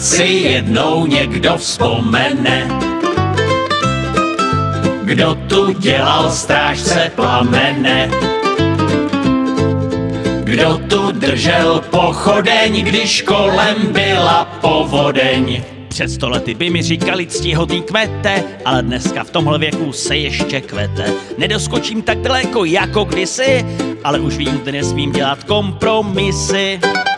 si jednou někdo vzpomene, kdo tu dělal strážce plamene, kdo tu držel pochodeň, když kolem byla povodeň. Před 100 lety by mi říkali ctihodný kmete, ale dneska v tomhle věku se ještě kvete. Nedoskočím tak daleko jako kdysi, ale už vím, že nesmím dělat kompromisy.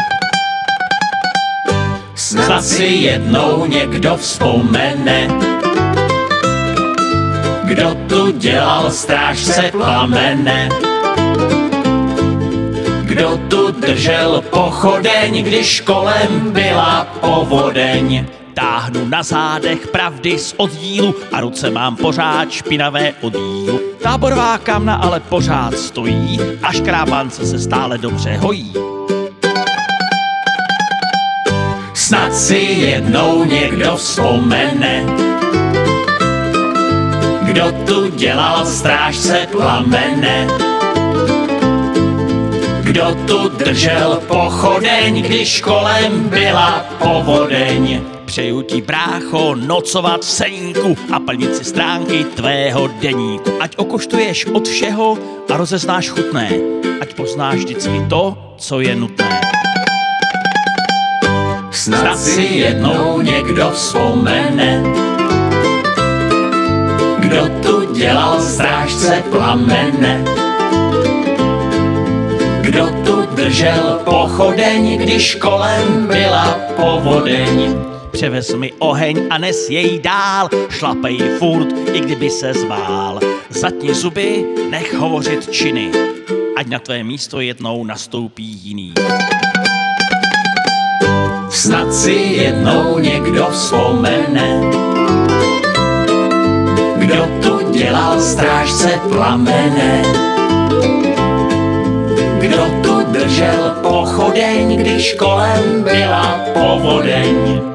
Snad si jednou někdo vzpomene, kdo tu dělal strážce plamene, kdo tu držel pochodeň, když kolem byla povodeň. Táhnu na zádech pravdy z oddílu a ruce mám pořád špinavé od jílu. Táborová kamna ale pořád stojí a škrábance se stále dobře hojí. Snad si jednou někdo vzpomene, kdo tu dělal strážce plamene, kdo tu držel pochodeň, když kolem byla povodeň. Přeju ti, brácho, nocovat v seníku a plnit si stránky tvého deníku. Ať okoštuješ od všeho a rozeznáš chutné, ať poznáš vždycky to, co je nutné. Snad si jednou někdo vzpomene, kdo tu dělal strážce plamene, kdo tu držel pochodeň, když kolem byla povodeň. Převez mi oheň a nes jej dál, šlapej furt, i kdyby se zvál. Zatni zuby, nech hovořit činy, ať na tvé místo jednou nastoupí jiný. Snad si jednou někdo vzpomene, kdo tu dělal strážce plamene, kdo tu držel pochodeň, když kolem byla povodeň.